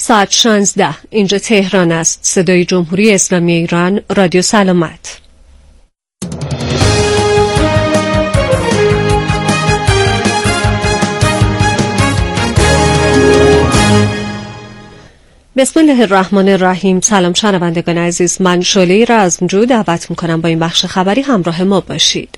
ساعت 16. اینجا تهران است. صدای جمهوری اسلامی ایران، رادیو سلامت. بسم الله الرحمن الرحیم. سلام شنوندگان عزیز، من شعله رزمجو دعوت میکنم با این بخش خبری همراه ما باشید.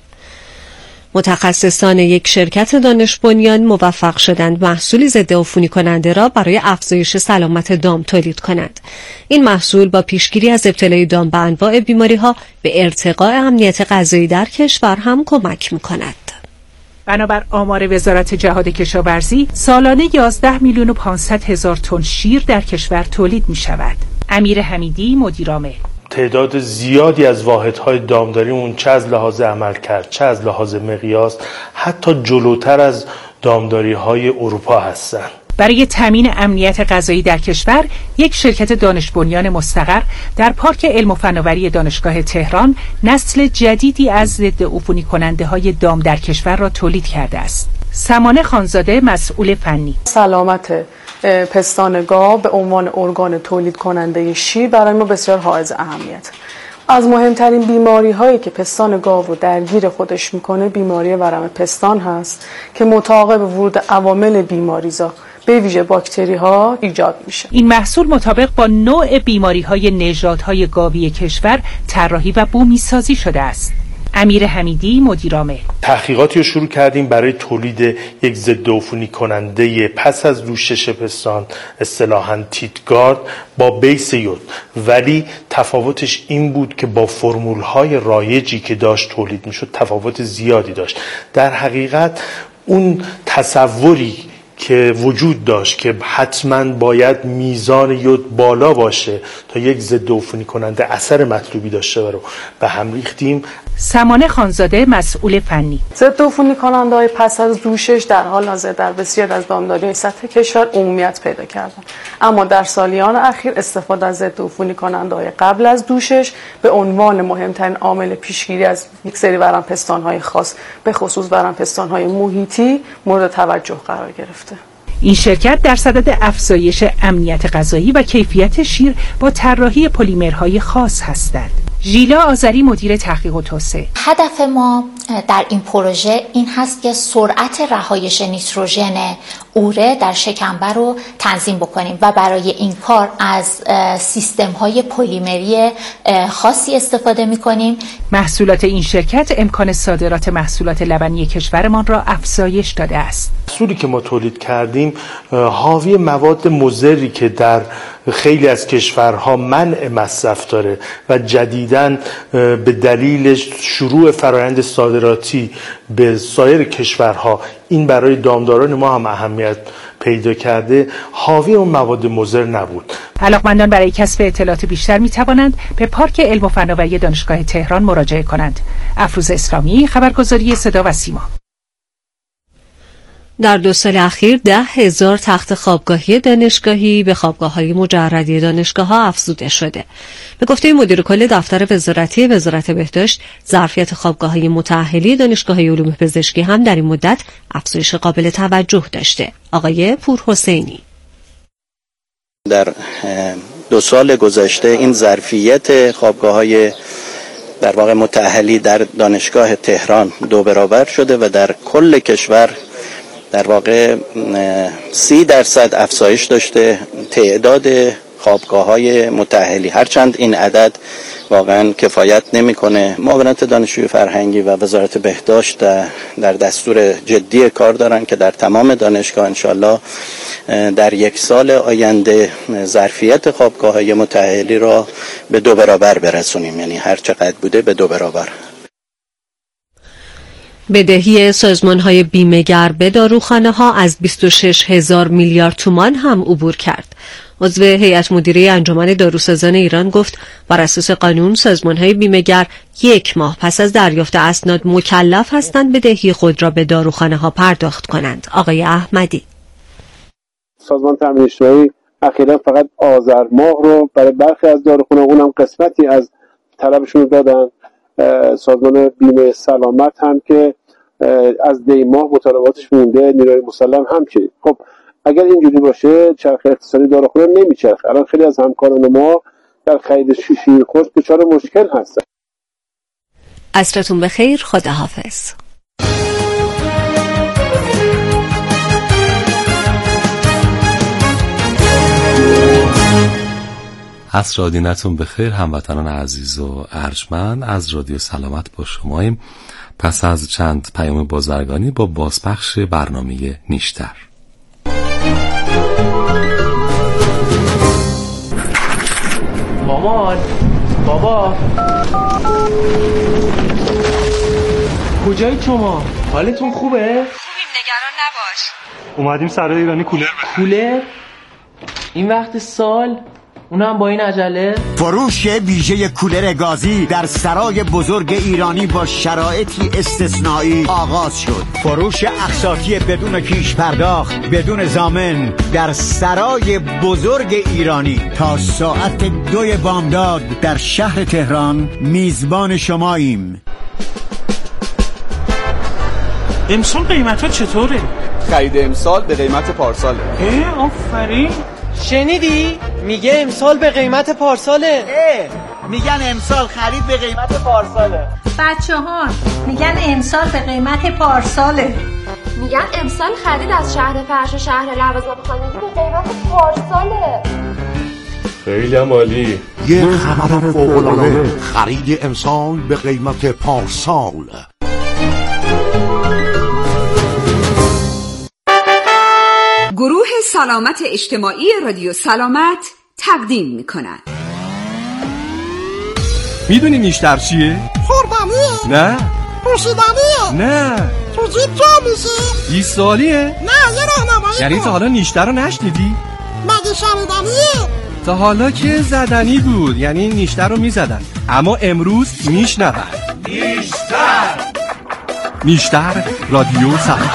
متخصصان یک شرکت دانش بنیان موفق شدند محصولی ضد عفونی کننده را برای افزایش سلامت دام تولید کنند. این محصول با پیشگیری از ابتلای دام به انواع بیماری‌ها به ارتقاء امنیت غذایی در کشور هم کمک می‌کند. بنابر آمار وزارت جهاد کشاورزی، سالانه 11,500,000 تن شیر در کشور تولید می‌شود. امیر حمیدی، مدیرعامل: تعداد زیادی از واحدهای دامداریمون چه از لحاظ عملکرد چه از لحاظ مقیاس حتی جلوتر از دامداری‌های اروپا هستند. برای تامین امنیت غذایی در کشور، یک شرکت دانش بنیان مستقر در پارک علم و فناوری دانشگاه تهران نسل جدیدی از ضد عفونی کننده‌های دام در کشور را تولید کرده است. سمانه خانزاده، مسئول فنی: سلامت پستان گاو به عنوان ارگان تولید کننده شیر برای ما بسیار حائز اهمیت. از مهمترین بیماری هایی که پستان گاو رو درگیر خودش میکنه بیماری ورم پستان هست که متعاقب ورود عوامل بیماریزا به ویژه باکتری ها ایجاد میشه. این محصول مطابق با نوع بیماری های نژادهای گاوی کشور طراحی و بومی سازی شده است. امیر حمیدی، مدیرعامل: تحقیقاتی رو شروع کردیم برای تولید یک ضد عفونی کننده پس از لوشش پستان، اصطلاحاً تیتگارد با بیس یود، ولی تفاوتش این بود که با فرمول‌های رایجی که داشت تولید میشد تفاوت زیادی داشت. در حقیقت اون تصوری که وجود داشت که حتما باید میزان یود بالا باشه تا یک ضد عفونی کننده اثر مطلوبی داشته رو به هم ریختیم. سمانه خانزاده، مسئول فنی: ضد عفونی کننده‌های پس از جوشش در حال حاضر در بسیار از دامداری‌های سطح کشور عمومیت پیدا کردن، اما در سالیان اخیر استفاده از ضد عفونی کننده‌های قبل از جوشش به عنوان مهمترین عامل پیشگیری از یک سری ورم پستان‌های خاص، به خصوص ورم پستان‌های محیطی، مورد توجه قرار گرفته. این شرکت در صدد افزایش امنیت غذایی و کیفیت شیر با طراحی پلیمرهای خاص هستند. ژیلا آذری، مدیر تحقیق و توسعه: هدف ما در این پروژه این هست که سرعت رهایش نیتروژن اوره در شکمبر رو تنظیم بکنیم و برای این کار از سیستم‌های پلیمری خاصی استفاده می‌کنیم. محصولات این شرکت امکان صادرات محصولات لبنی کشورمان را افزایش داده است. محصولی که ما تولید کردیم حاوی مواد مضری که در خیلی از کشورها منع مصرف داره و جدیداً به دلیل شروع فرآیند صادراتی به سایر کشورها این برای دامداران ما هم اهمیت پیدا کرده، حاوی اون مواد مضر نبود. علاقمندان برای کسب اطلاعات بیشتر می توانند به پارک علم و فناوری دانشگاه تهران مراجعه کنند. افروز اسلامی، خبرگزاری صدا و سیما. در 2 سال اخیر 10,000 تخت خوابگاهی دانشگاهی به خوابگاه‌های مجردی دانشگاه‌ها افزوده شده. به گفته مدیر کل دفتر وزارتی وزارت بهداشت، ظرفیت خوابگاه‌های متأهلی دانشگاه‌های علوم پزشکی هم در این مدت افزایش قابل توجه داشته. آقای پورحسینی: در 2 سال گذشته این ظرفیت خوابگاه‌های در واقع متأهلی در دانشگاه تهران 2 برابر شده و در کل کشور در واقع 30% افزایش داشته تعداد خوابگاه‌های متأهلی. هرچند این عدد واقعا کفایت نمی‌کنه. معاونت دانشجوی فرهنگی و وزارت بهداشت در دستور جدی کار دارن که در تمام دانشگاه انشالله در 1 سال آینده ظرفیت خوابگاه‌های متأهلی را به 2 برابر برسونیم، یعنی هر چقدر بوده به 2 برابر. بدهی سازمان‌های بیمه‌گر به داروخانه‌ها از 26,000 میلیارد تومان هم عبور کرد. عضو هیئت مدیره انجمن داروسازان ایران گفت بر اساس قانون سازمان‌های بیمه‌گر 1 ماه پس از دریافت اسناد مکلف هستند بدهی خود را به داروخانه‌ها پرداخت کنند. آقای احمدی: سازمان تامین اجتماعی اخیراً فقط آذر ماه رو برای برخی از داروخانه‌ها اونم قسمتی از طلبشون رو دادن. سازمان بیمه سلامت هم که از دی ماه مطالباتش مونده، نیروی مسلم هم که خب اگر اینجوری باشه چرخه اقتصادی داروخونه نمیچرخه. الان خیلی از همکاران ما در خرید شیرخشک دچار مشکل هستن. عصرتون بخیر. خداحافظ. عصر آدینتون بخیر هموطنان عزیز و ارجمند. از رادیو سلامت با شماییم پس از چند پیام بازرگانی با بازپخش برنامه نیشتر. مامان، بابا، کجایی شما؟ حالتون خوبه؟ خوبیم، نگران نباش. اومدیم سرای ایرانی کولر؟ این وقت سال؟ اونم با این عجله؟ فروش ویژه کولر گازی در سرای بزرگ ایرانی با شرایطی استثنایی آغاز شد. فروش اقساطی بدون پیش پرداخت، بدون ضامن در سرای بزرگ ایرانی تا ساعت 2 بامداد در شهر تهران. میزبان شماییم. امسال قیمت ها چطوره؟ خرید امسال به قیمت پارساله. آفرین. شنیدی؟ میگه امسال به قیمت پارساله. میگن امسال خرید به قیمت پارساله. بچه‌ها میگن امسال به قیمت پارساله. میگن امسال خرید از شهر فرش و شهر لوازم خانگی به قیمت پارساله. خیلی عالی. یه خبر فوق‌العاده، خرید امسال به قیمت پارسال. گروه سلامت اجتماعی رادیو سلامت تقدیم می‌کند. میدونی نیشتر چیه؟ خوردنیه؟ نه. پوشیدنیه؟ نه. تو جیب جا میشه؟ 20 سالیه؟ نه، یه راهنمایی کن. یعنی تا حالا نیشتر رو نشنیدی؟ مگه شنیدنیه؟ تا حالا که زدنی بود، یعنی نیشتر رو میزدن، اما امروز میشنون. نیشتر رادیو سلامت.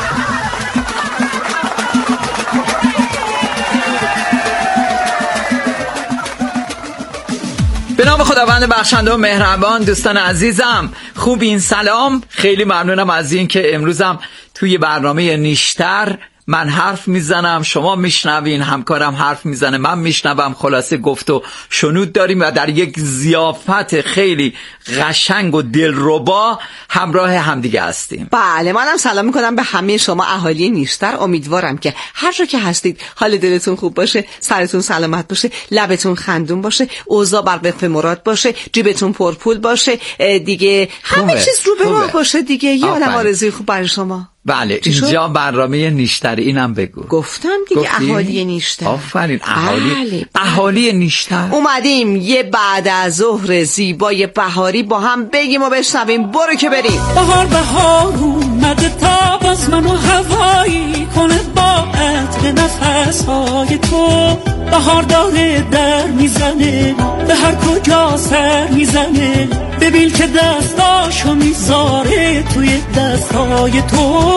به نام خداوند بخشنده و مهربان. دوستان عزیزم خوبین؟ سلام. خیلی ممنونم از این که امروزم توی برنامه نیشتر من حرف میزنم، شما میشنوین، همکارم حرف میزنه، من میشنوم. خلاصه گفت و شنود داریم و در یک ضیافت خیلی قشنگ و دلربا همراه همدیگه هستیم. بله، منم سلام میکنم به همه شما اهالی نیشتر. امیدوارم که هر جا که هستید حال دلتون خوب باشه، سرتون سلامت باشه، لبتون خندون باشه، اوضاع بر وفق مراد باشه، جیبتون پرپول باشه، دیگه همه چیز رو به راه باشه دیگه. یه عالم آرزوی خوب برای شما. بله، اینجا برنامه نیشتر. اینم بگو. گفتم دیگه اهالی نیشتر. آفرین، اهالی نیشتر. اومدیم یه بعد از ظهر زیبای بهاری با هم بگیم و بشنویم. برو که بریم. بهار اومده تاب از من و هوایی کنه با عطر نفسهای تو. بهار داره در میزنه به هر کجا سر میزنه. ببین که دستاشو میذاره توی دستای تو.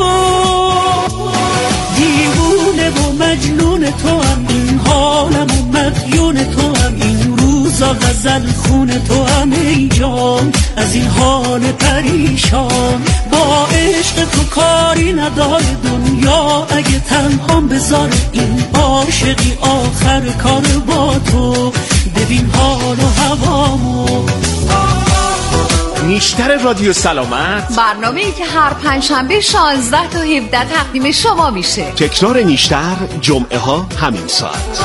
دیوونه و مجنون تو هم این حالم و مدیون تو هم این روزا غزل خون تو هم ای جان از این حال پریشان. با عشق تو کاری نداره دنیا اگه تنهام بذاره این عاشقی آخر کار با تو. ببین حال و هوامو. نیشتر رادیو سلامت، برنامه‌ای که هر پنجشنبه 16 تا 17 تقدیم شما میشه. تکرار نیشتر جمعه ها همین ساعت.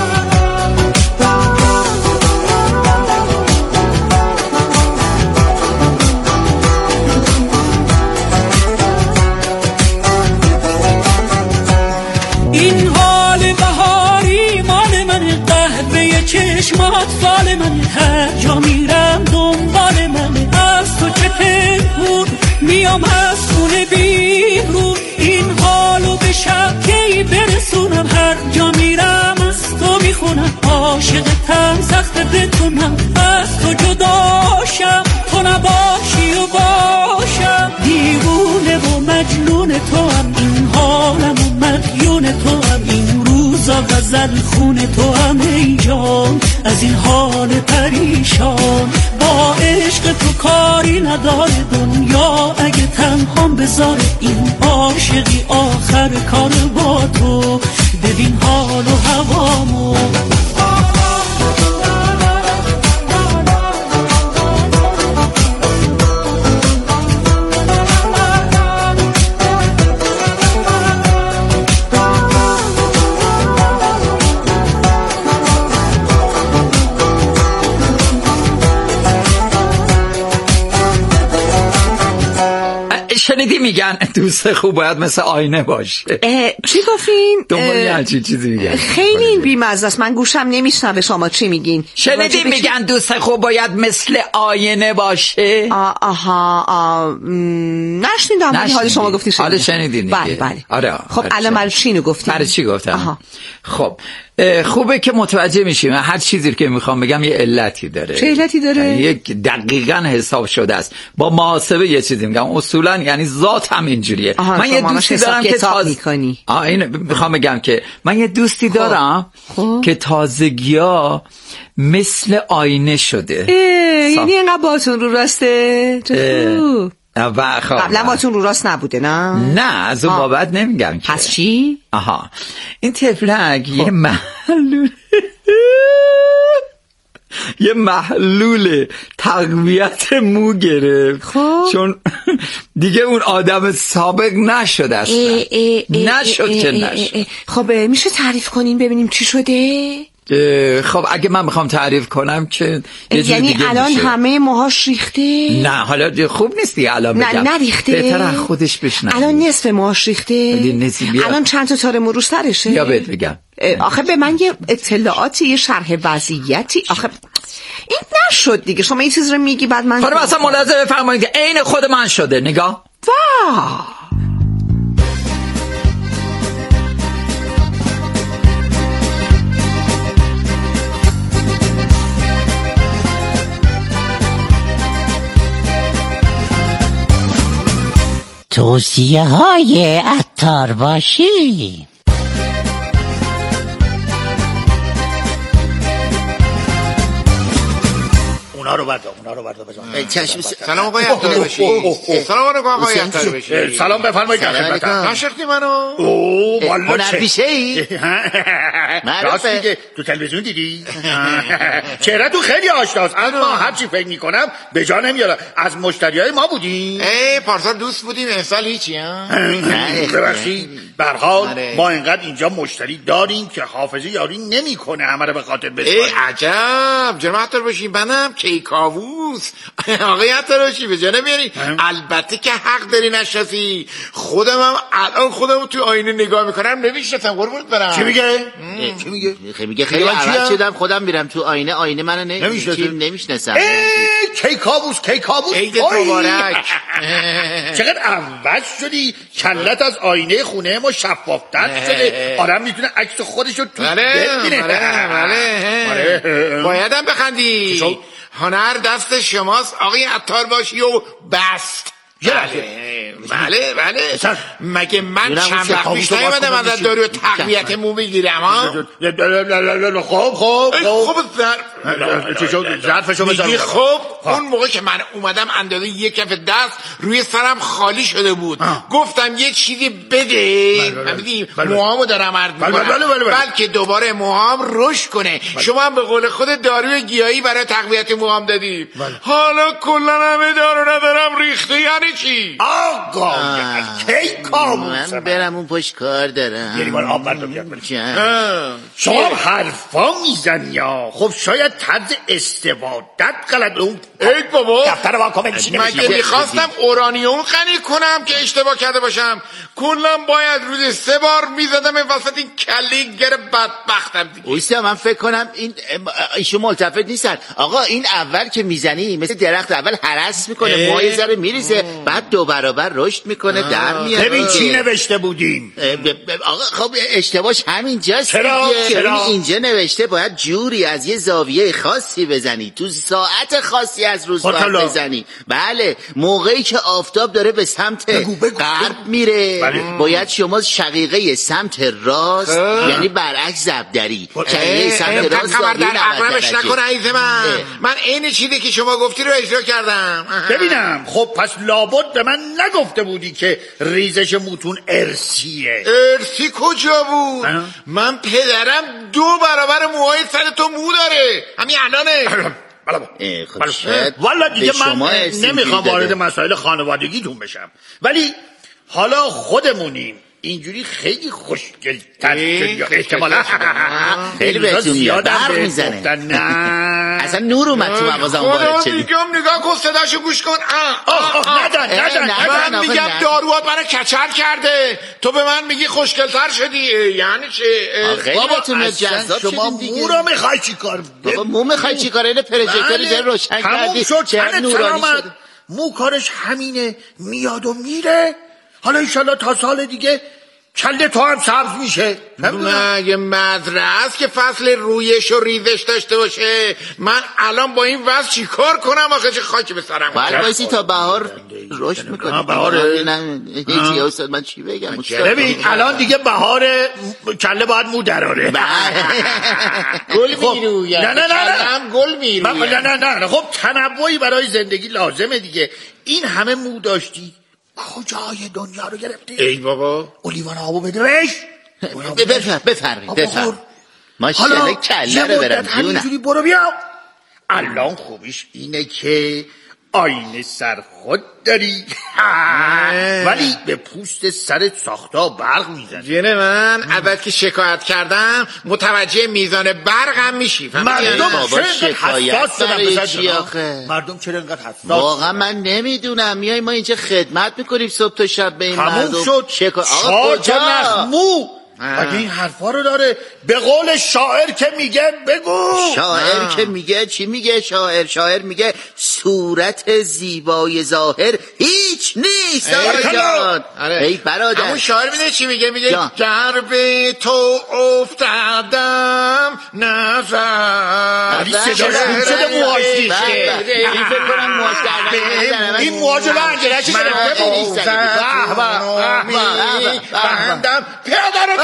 این حال بهاری مال من، قهوه چشمات فال من، هر جا میرم دنبال من. از تو چه پنهون میام از خونه بیرون، این حالو به شب کی برسونم. هر جا میرم از تو میخونم، عاشقتم سخت بتونم از تو جداشم، تو نباشی و باشم. دیوونه و مجنون تو هم این حالم و مدیون تو هم این روزا غزل خون تو هم ای جان از این حال پریشان. با عشق تو کاری نداره دنیا اگه تنهام بذاره این عاشقی آخر کار با تو. ببین حال و هوامو. شنیدی میگن دوست خوب باید مثل آینه باشه. چی گفتین؟ دنبال یه چیزی میگن. خیلی این بی‌مزه است، من گوشم نمیشنوه شما چی میگین. شنیدی میگن دوست خوب باید مثل آینه باشه؟ آها نشنیدم ولی حالا شما گفتی شنیدم. حالا شنیدین دیگه. بله. آره. خب الان برای چی اینو گفتین؟ برای چی گفتم؟ خب خوبه که متوجه میشیم هر چیزی که میخوام بگم یه علتی داره. چه علتی داره؟ یک دقیقاً حساب شده است. با محاسبه یه چیزی میگم، اصولا یعنی ذات هم اینجوریه. من یه دوستی دارم که این میخوام بگم که من یه دوستی دارم که تازگی‌ها مثل آینه شده. یعنی اینقدر باتون رو راسته؟ قبلا باتون رو راست نبوده نه از اون بابت نمیگم که. پس چی؟ این تفلک یه محلول تقویت مو گرفت چون دیگه اون آدم سابق نشده است. نشد که نشد. خب میشه تعریف کنین ببینیم چی شده؟ خب اگه من میخوام تعریف کنم که یعنی الان همه موهاش ریخته؟ نه حالا خوب نیست دیگه الان بگم. نه نریخته؟ بهتر از خودش بشنم. الان نصف موهاش ریخته؟ الان چند تا تار مو رو سرشه؟ یا بهت بگم. آخه به من یه اطلاعاتی، یه شرح وضعیتی. آخه این نشد دیگه، شما این چیز رو میگی بعد من خانم اصلا ملاحظه بفرمایید که عین خود من شده. نگاه توصیه های عطار باشی. اونا رو بردا بزن. سلام آقای عطار باشی. سلام آقای عطار باشی. سلام بفرمایید خدمت. نشناختی منو؟ والله چه؟ راستی تو تلویزیون دیدی؟ چهره تو خیلی آشناست اما هر چی فکر میکنم به جا نمیارم. از مشتریای ما بودی؟ پارسال دوست بودیم امسال هیچی ها؟ ببخشید به هر حال ما اینقدر اینجا مشتری داریم که حافظه یاری نمیکنه همه رو به خاطر بسپاریم. عجب جناب عطار باشی منم کیکاووس. آقای عطار باشی به جا نمیاری؟ البته که حق داری نشناسی. خودم الان تو آینه نگاه میکنم نمیشناسم. قربونت برم. چی میگه؟ خیلی عوض شدم خودم میرم تو آینه منو نمیشناسم. کیکاووس عید مبارک. چقدر عوض شدی. کلت از آینه خونه ما شفافتر شده. آدم میتونه عکس خودش رو تو ببینه. بله بایدم بخندی. هنر دست شماست آقای عطار باشی و بست. بله مگه من چند وقت پیش نایمدم از دارو تقویت مو بگیرم ها؟ خب ظرفشو بذار. خب اون موقع که من اومدم اندازه یک کف دست روی سرم خالی شده بود. گفتم یه چیزی بده موهامو دارم عرض میکنم بلکه دوباره موهام رشد کنه. شما هم به قول خود داروی گیاهی برای تقویت موهام دادی. حالا کلا همه دارو ندارم ریخته. یعنی چی؟ آقا کیکاووس من برم اون پشت کار دارم. یعنی بار آب بردم بیاد. شما حرفا میزنی یا خب شاید طرز استفادت غلط. اون ای بابا دفتر واکن مگه میخواستم اورانیوم غنی کنم که اشتباه کرده باشم؟ کلا باید روز 3 بار میزدم این وسط این کلیگر بدبختم دیگه. اویسته من فکر کنم ایشون ملتفت نیستن. آقا این اول که میزنی مثل درخت اول هرس میکنه موهای ذره میریزه بعد 2 برابر رشد میکنه در میاد. ببین چی نوشته بودیم. آقا خب اشتباهش همینجاست. چرا؟ اینجا نوشته باید جوری از یه زاویه خاصی بزنی تو ساعت خاصی از روز باید بزنی. بله موقعی که آفتاب داره به سمت غرب میره. باید شما شقیقه سمت راست یعنی برعکس زبدری شقیقه سمت راست در عقربش نکنه عیز من عین چیزی که شما گفتی رو اجرا کردم. ببینم خب پس لابد لابد به من نگفته بودی که ریزش موتون ارثیه. ارثی کجا بود؟ من پدرم 2 برابر موهای سر تو مو داره، همین الانه. والا دیگه من نمیخوام وارد مسائل خانوادگیتون بشم، ولی حالا خودمونیم اینجوری خیلی خوشگل‌تر شدی. احتمالا خیلی بهتون میاد برق میزنه. اصلا نور اومد تو مغازم وارد شدی. نگاه کن صداشو گوش کن. ندن من میگم داروات منو کچل کرده، تو به من میگی خوشگل‌تر شدی. یعنی چه؟ بابا شما مو رو میخوای چی کار؟ بابا مو میخوای چی کار؟ اینه پروژکتوری در روشن کردی چه نورانی شده. مو کارش همینه، میاد و میره. حالا انشالله تا سال دیگه کله تو هم سبز میشه. مگه مدرسه که فصل رویش و ریزش داشته باشه؟ من الان با این وضع چی کار کنم آخه؟ چه خاکی به سرم. باید بایستی تا بهار رشد میکنه. بهاره هیچی استاد من چی بگم؟ ببین الان دیگه بهاره، کله باید مو دراره. گل میروید. نه گل میروید. نه خب تنوعی برای زندگی لازمه دیگه. این همه مو داشتی کجای دنیا رو گرفتی؟ ای بابا اولیوان آبو بده بهش. بفرمایید. ماشاءالله کله رو برم جونم. همینجوری برو بیا. الان خوبیش اینه که آینه سر خود داری ولی به پوست سرت ساختا برق میزنی. جنه من اول که شکایت کردم متوجه میزان برقم میشی. مردم چرا انقدر حساس؟ واقعا من نمیدونم. میای ما اینجا خدمت میکنیم صبح تا شب به این مردم. تموم شد. آقا مو اگه این حرفا رو داره به قول شاعر که میگه بگو. شاعر که میگه چی میگه؟ شاعر میگه صورت زیبای ظاهر هیچ نیست. ای برادر همون شاعر میده چی میگه؟ میگه گر به تو افتادم نظر. این صداش خوب شده موهاش دیشه. این فکر کنم موهاش دردن این موهاش رو برگرشی گرفته بینیست بندم پیاده رو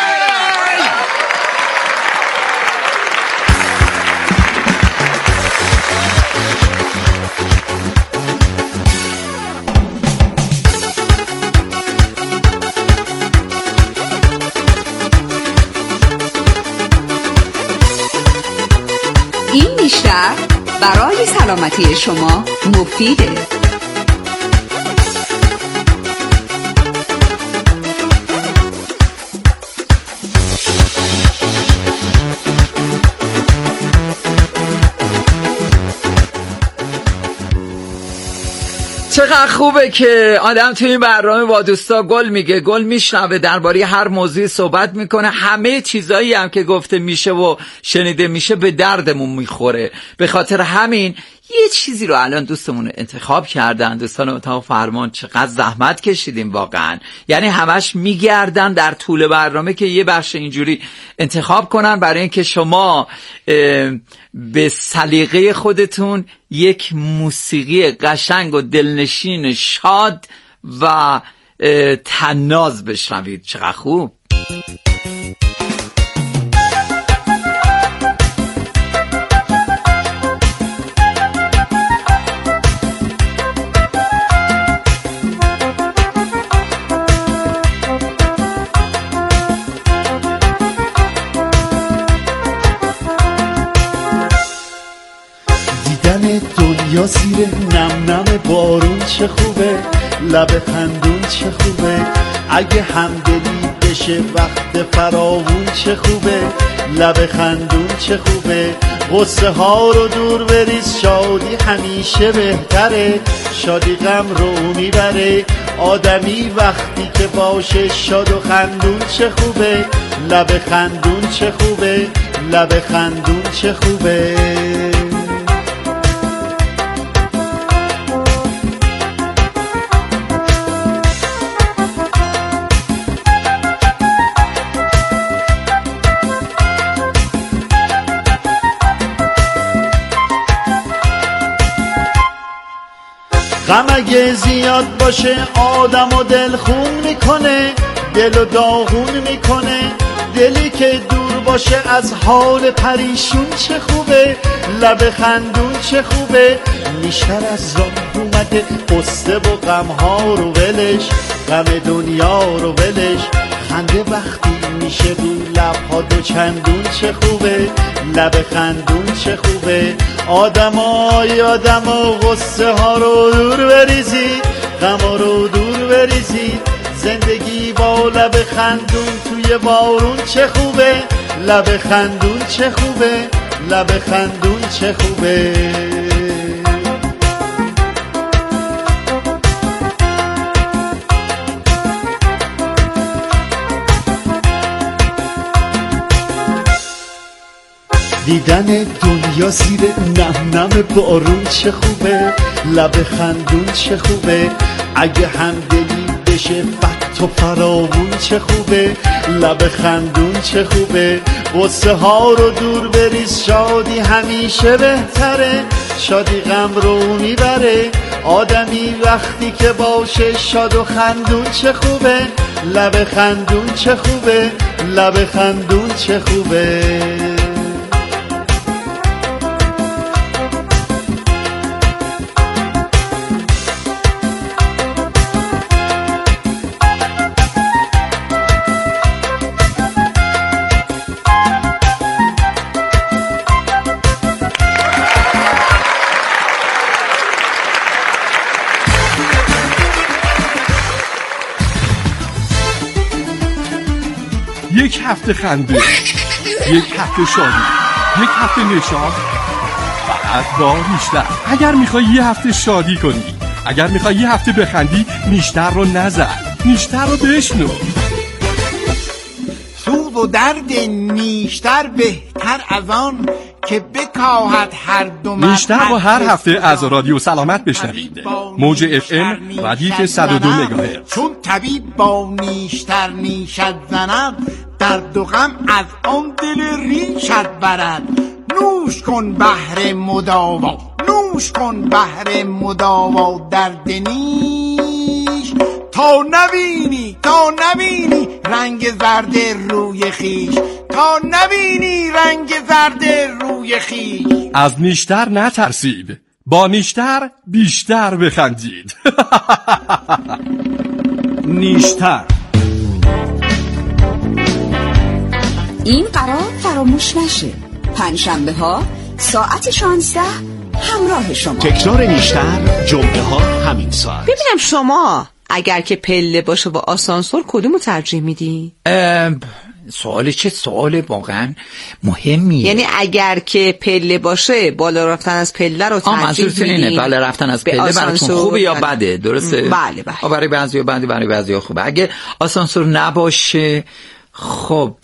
این نیشتر برای سلامتی شما مفیده. چقدر خوبه که آدم توی این برنامه با دوستا گل میگه، گل میشنوه، درباره هر موضوعی صحبت میکنه. همه چیزایی هم که گفته میشه و شنیده میشه به دردمون میخوره. به خاطر همین یه چیزی رو الان دوستمون انتخاب کردن. دوستان اتاق فرمان چقدر زحمت کشیدیم واقعا. یعنی همش میگردن در طول برنامه که یه بخش اینجوری انتخاب کنن برای اینکه شما به سلیقه خودتون یک موسیقی قشنگ و دلنشین شاد و طناز بشنوید. چقدر خوب. یا زیر نم نم بارون چه خوبه، لب خندون چه خوبه، اگه همدلی بشه وقت فراوون چه خوبه، لب خندون چه خوبه، غصه ها رو دور بریز، شادی همیشه بهتره، شادی غم رو میبره، آدمی وقتی که باشه شاد و خندون چه خوبه، لب خندون چه خوبه، لب خندون چه خوبه. غم اگه زیاد باشه آدم و دل خون میکنه، دل و داغون میکنه، دلی که دور باشه از حال پریشون چه خوبه، لب خندون چه خوبه. نیشتر از راه اومده قصه و غمها رو ولش، غم دنیا رو ولش. خنده وقتی میشه بی لبها دو چندون چه خوبه، لب خندون چه خوبه. آدمای آدما غصه ها رو دور بریزید، غم رو دور بریزید. زندگی با لب خندون توی بارون چه خوبه، لب خندون چه خوبه، لب خندون چه خوبه. دیدن دنیا زیر نم نم بارون چه خوبه، لب خندون چه خوبه. اگه همدلی بشه فت و فراوون چه خوبه، لب خندون چه خوبه. غصه ها رو دور بریز، شادی همیشه بهتره، شادی غم رو میبره. آدمی وقتی که باشه شاد و خندون چه خوبه، لب خندون چه خوبه، لب خندون چه خوبه. یک هفته خنده، یک هفته شادی، یک هفته نشاط، فقط با نیشتر. اگر میخوای یه هفته شادی کنی، اگر میخوای یه هفته بخندی، نیشتر رو نزن، نیشتر رو بشنو. سوز و درد نیشتر بهتر از آن که بکاهد هر دو مرد. نیشتر رو هر هفته از رادیو سلامت بشنوید. موج FM ردیف 102 مگاهرتز. چون طبیب با نیشتر نیشت زند، درد و غم از آن دل ریشت برد. نوش کن بهر مداوا، نوش کن بهر مداوا درد نیش. تا نبینی رنگ زرد روی خیش، تا نبینی رنگ زرد روی خیش. از نیشتر نترسید، با نیشتر بیشتر بخندید. نیشتر. این قرار فراموش نشه. پنجشنبه ها ساعت 16 همراه شما. تکرار نیشتر جمعه ها همین ساعت. ببینم شما اگر که پله باشه با آسانسور کدومو ترجیح میدی؟ سوال چه سوال واقعا مهمیه. یعنی اگر که پله باشه بالا رفتن از پله رو ترجیح میدی؟ اینه بالا رفتن از پله براتون خوبه یا بده؟ درسته؟ بله. برای بعضیا بده، برای بعضیا خوبه. اگه آسانسور نباشه خب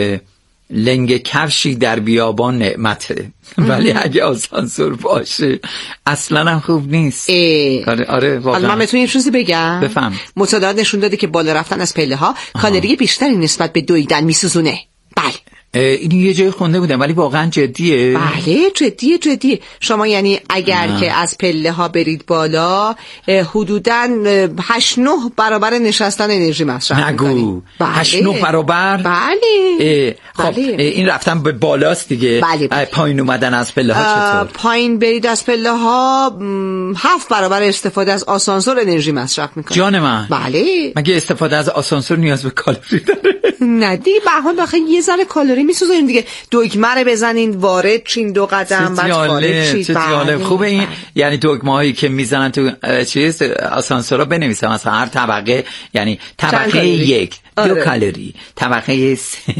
لنگ کفشی در بیابان نعمته، ولی اگه آسانسور باشه اصلا هم خوب نیست. آره واقعا. من بهتون یه چیزی بگم. بفهم. مطالعات نشون داده که بالا رفتن از پله ها کالری بیشتری نسبت به دویدن میسوزونه. بله. این یه جای خونده بودم ولی واقعا جدیه؟ بله جدیه. شما یعنی اگر که از پله ها برید بالا حدوداً 8-9 برابر نشستن انرژی مصرف میکنید. 8-9 برابر؟ بله. خب این رفتن به بالاست دیگه. بله. پایین اومدن از پله ها چطور؟ پایین برید از پله ها 7 برابر استفاده از آسانسور انرژی مصرف میکنید. جان من. بله. مگه استفاده از آسانسور نیاز به کالری داره؟ نه دیگه، به هر حال یه ذره کالری میسوزونیم دیگه. دگمه رو بزنین وارد چین 2 قدم بعد خارج شید. خوبه این. یعنی دگمه هایی که میزنن تو چیز آسانسورا بنویسن مثلا هر طبقه، یعنی طبقه 1 2 کالری، طبقه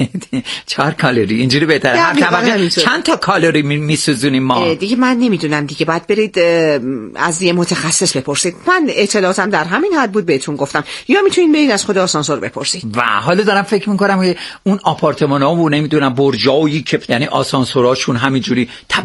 4 کالری، اینجوری بهتره. هر طبقه چند تا کالری میسوزونیم ما دیگه؟ من نمیدونم دیگه، باید برید از یه متخصص بپرسید. من اطلاعاتم در همین حد بود بهتون گفتم، یا میتونید برید از خود آسانسور بپرسید. و حالا دارم فکر میکنم اون آپارتمان‌ها و نمیدونم برجایی که یعنی آسانسوراشون همینجوری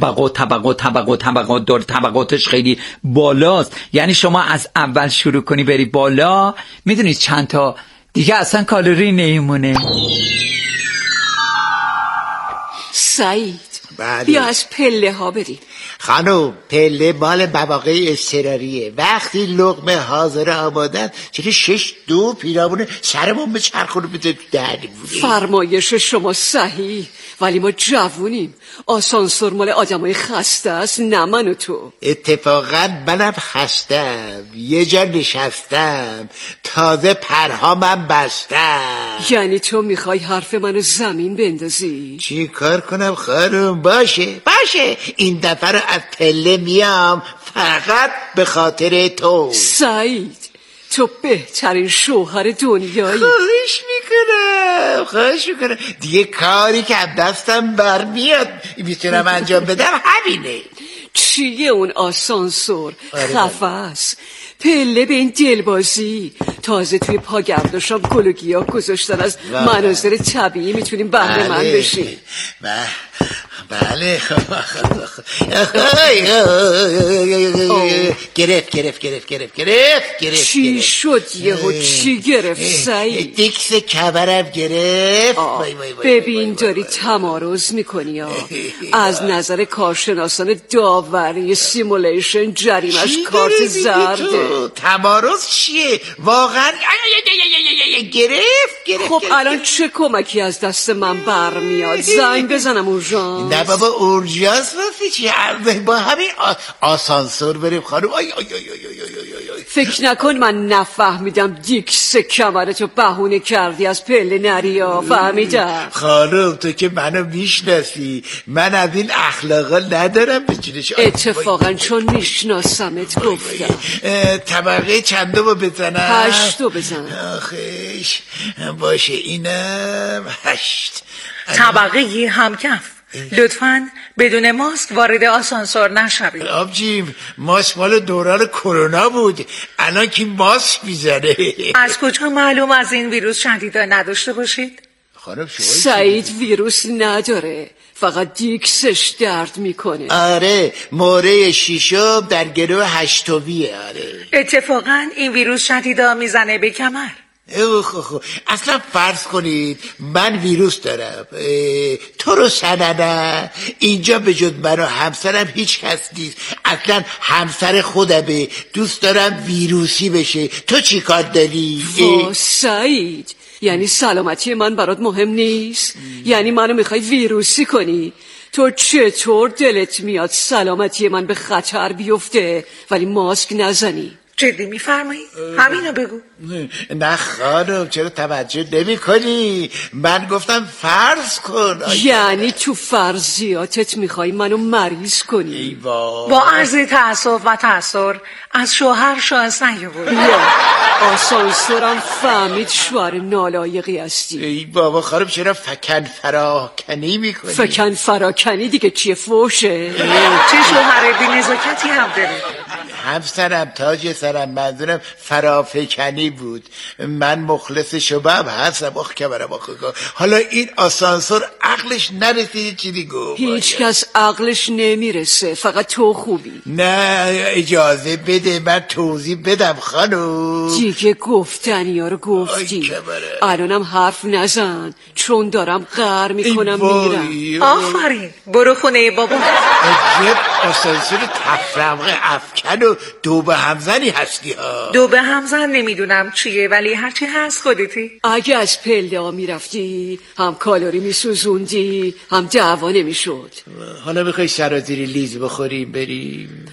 طبقات داره، طبقاتش خیلی بالاست. یعنی شما از اول شروع کنی بری بالا، میدونید چند تا دیگه اصلا کالری نمیمونه. سعید بله. بیا از پله ها بریم. خانم پله مال مواقع اضطراریه. وقتی لقمه حاضر آمادن چرا 6 پیرامون سرمون به چرخونو بده تو دهنی بودی؟ فرمایش شما صحیح، ولی ما جوونیم. آسانسور مال آدمای خسته است، نه من و تو. اتفاقا منم خستم، یه جا نشستم، تازه پرهامم بستم. یعنی تو میخوای حرف منو زمین بندازی؟ چی کار کنم خانم؟ باشه این دفعه رو از پله میام فقط به خاطر تو. سعید تو بهترین شوهر دنیایی. خواهش میکنم دیگه کاری که از دستم برمیاد میتونم انجام بدم همینه. چیه اون آسانسور؟ خفاست پله به این دلبازی. تازه توی پاگرداشم گل و گیاه گذاشتن، از مناظر طبیعی میتونیم بهره مند بشیم. بله گرفت. چی شد یهو؟ چی گرفت سعید؟ دیکس کمرم گرفت. ببین داری تمارض میکنی. از نظر کارشناسان داوری سیمولیشن جریمش کارت زرده. تمارض چیه؟ واقعا گرفت. خب الان چه کمکی از دست من برمیاد؟ زنگ بزنم اورژانس؟ نه بابا اورژانس واسه چی؟ با همین آسانسور بریم خانم. فکر نکن من نفهمیدم دیکس کمرتو بهونه کردی از پله نریا. فهمیدم خانم تو که منو میشناسی، من از این اخلاقا ندارم بچینش. اتفاقا چون میشناسمت گفتم. طبقه چندو بزنم؟ 8 بزن. آخیش باشه اینم 8. طبقه همکف. لطفاً بدون ماسک وارد آسانسور نشوید. آبجیم ماسک مال دوران کرونا بود، الان کی ماسک میزنه؟ از کجا معلوم از این ویروس شدیدا نداشته باشید؟ سعید ویروس نداره، فقط دیکسش درد میکنه. آره موره شیشم در گلو 8ویه. آره اتفاقا این ویروس شدیدا میزنه به کمر. اصلا فرض کنید من ویروس دارم، تو رو سننه اینجا به جز من و همسرم هیچ کس نیست. اصلا همسر خودمه، دوست دارم ویروسی بشه. تو چی کار داری؟ سعید یعنی سلامتی من برات مهم نیست؟ یعنی منو میخوای ویروسی کنی؟ تو چطور دلت میاد سلامتی من به خطر بیفته ولی ماسک نزنی؟ جدی میفرمایی؟ همینو بگو. نه خانم چرا توجه نمی کنی؟ من گفتم فرض کن. یعنی تو فرضیاتت میخوای منو مریض کنی؟ با عرض تأسف و تأثیر از شوهر شایست نیاورد. آسانسورم فهمید شوهر نالایقی هستی. ای بابا خانم چرا فکن فراکنی میکنی؟ فکن فراکنی دیگه چیه؟ فوشه؟ چه شوهر بی‌نزاکتی هم داری؟ همسرم تاج سرم، منظورم فرافکنی بود. من مخلص شباب هستم. حالا این آسانسور عقلش نرسید چی دیگو؟ هیچ کس عقلش نمیرسه، فقط تو خوبی. نه اجازه بده من توضیح بدم خانم. دیگه گفتنی ها رو گفتی، الانم حرف نزن چون دارم قهر میکنم میرم. آفرین برو خونه بابا. عجب آسانسور تفرقه افکن و دو به همزنی هستی ها. دو به همزن نمیدونم چیه ولی هرچی هست خودتی. اگه از پله ها میرفتی هم کالری میسوزوندی هم دعوا نمیشد. حالا میخوای سرازیری لیز بخوریم بریم؟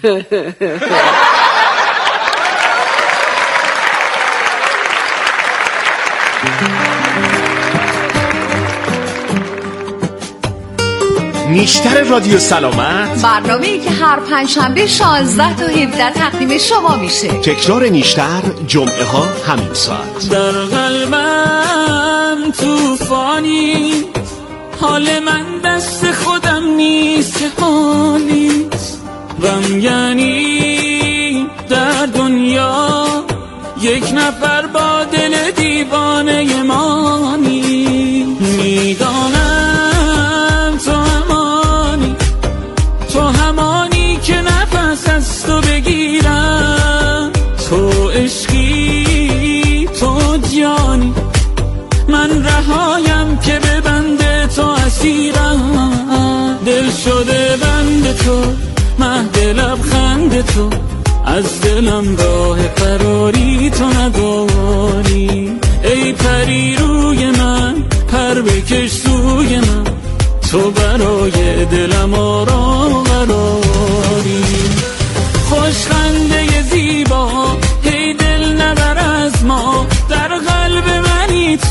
نیشتر رادیو سلامت، برنامه‌ای که هر پنجشنبه 16 تا 17 تقدیم شما میشه. تکرار نیشتر جمعه ها همین ساعت. در قلبم توفانی، حال من دست خودم نیست که حالیست. غم یعنی در دنیا یک نفر با دل دیوانه مانی. میدانم تو همانی که نفس از تو بگیرم. تو عشقی تو جانی، من رهایم که به بند تو اسیرم. دل شده بند تو مهد لبخند تو، از دلم راه فراری تو نداری. ای پری روی من، پر بکش سوی من، تو برای دلم آرام قراری. خوش